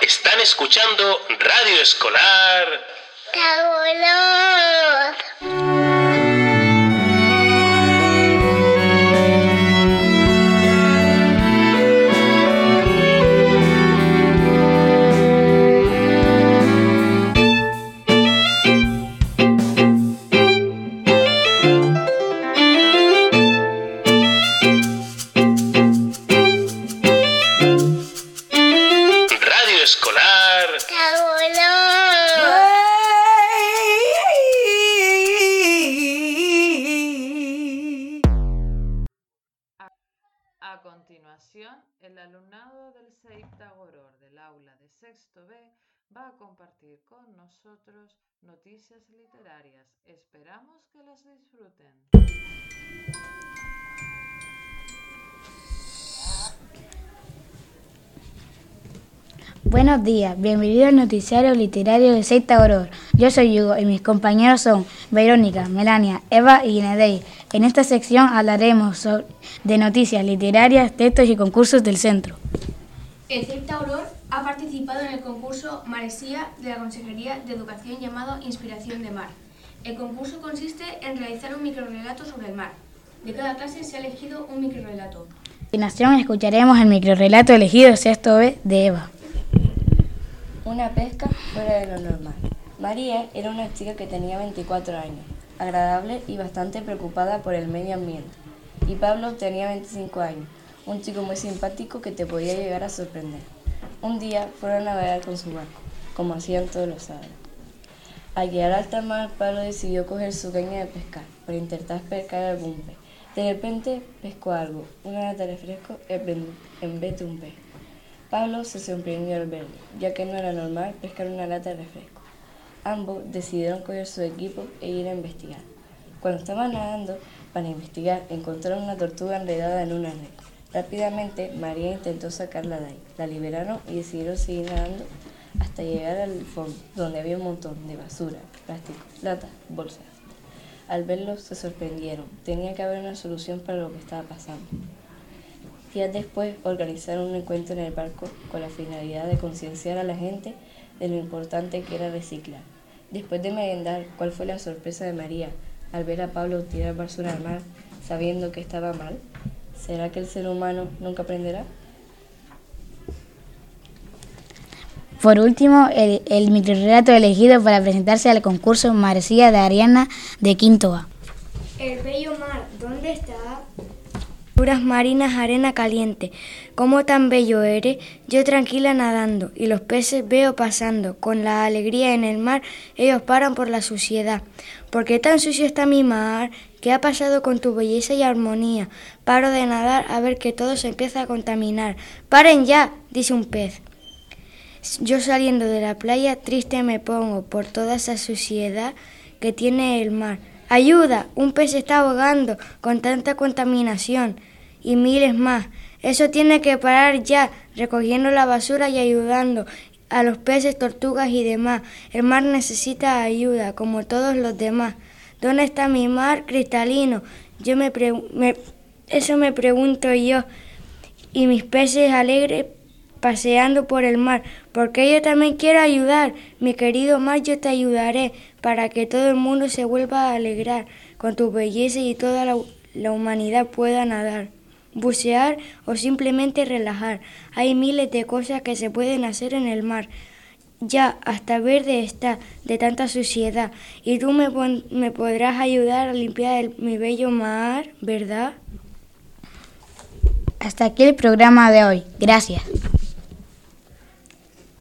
Están escuchando Radio Escolar ¡Tagolos! A continuación, el alumnado del Seipta Goror del aula de sexto B va a compartir con nosotros noticias literarias. Esperamos que las disfruten. Buenos días, bienvenido al noticiario literario de Seipta Goror. Yo soy Hugo y mis compañeros son Verónica, Melania, Eva y Guinedei. En esta sección hablaremos de noticias literarias, textos y concursos del centro. El Seipta Goror ha participado en el concurso Maresía de la Consejería de Educación llamado Inspiración de Mar. El concurso consiste en realizar un microrrelato sobre el mar. De cada clase se ha elegido un microrrelato. A continuación escucharemos el microrrelato elegido sexto B de Eva. Una pesca fuera de lo normal. María era una chica que tenía 24 años, agradable y bastante preocupada por el medio ambiente. Y Pablo tenía 25 años, un chico muy simpático que te podía llegar a sorprender. Un día fueron a navegar con su barco, como hacían todos los sábados. Al llegar a alta mar, Pablo decidió coger su caña de pescar para intentar pescar algún pez. De repente pescó algo, una lata de refresco en vez de un pez. Pablo se sorprendió al verlo, ya que no era normal pescar una lata de refresco. Ambos decidieron coger su equipo e ir a investigar. Cuando estaban nadando para investigar, encontraron una tortuga enredada en una red. Rápidamente, María intentó sacarla de ahí. La liberaron y decidieron seguir nadando hasta llegar al fondo, donde había un montón de basura, plástico, latas, bolsas. Al verlos, se sorprendieron. Tenía que haber una solución para lo que estaba pasando. Días después organizaron un encuentro en el barco con la finalidad de concienciar a la gente de lo importante que era reciclar. Después de merendar, ¿cuál fue la sorpresa de María al ver a Pablo tirar basura al mar sabiendo que estaba mal? ¿Será que el ser humano nunca aprenderá? Por último, el microrrelato elegido para presentarse al concurso Maresía de Ariana de quinto A. El bello mar, ¿dónde está? Puras marinas, arena caliente, cómo tan bello eres, yo tranquila nadando, y los peces veo pasando, con la alegría en el mar, ellos paran por la suciedad. ¿Por qué tan sucio está mi mar? ¿Qué ha pasado con tu belleza y armonía? Paro de nadar a ver que todo se empieza a contaminar. ¡Paren ya!, dice un pez. Yo saliendo de la playa triste me pongo por toda esa suciedad que tiene el mar. ¡Ayuda! Un pez se está ahogando con tanta contaminación. Y miles más. Eso tiene que parar ya, recogiendo la basura y ayudando a los peces, tortugas y demás. El mar necesita ayuda, como todos los demás. ¿Dónde está mi mar cristalino? Eso me pregunto yo. Y mis peces alegres paseando por el mar, porque yo también quiero ayudar. Mi querido mar, yo te ayudaré, para que todo el mundo se vuelva a alegrar con tu belleza y toda la humanidad pueda nadar, bucear o simplemente relajar. Hay miles de cosas que se pueden hacer en el mar. Ya hasta verde está de tanta suciedad. Y tú me podrás ayudar a limpiar mi bello mar, ¿verdad? Hasta aquí el programa de hoy. Gracias.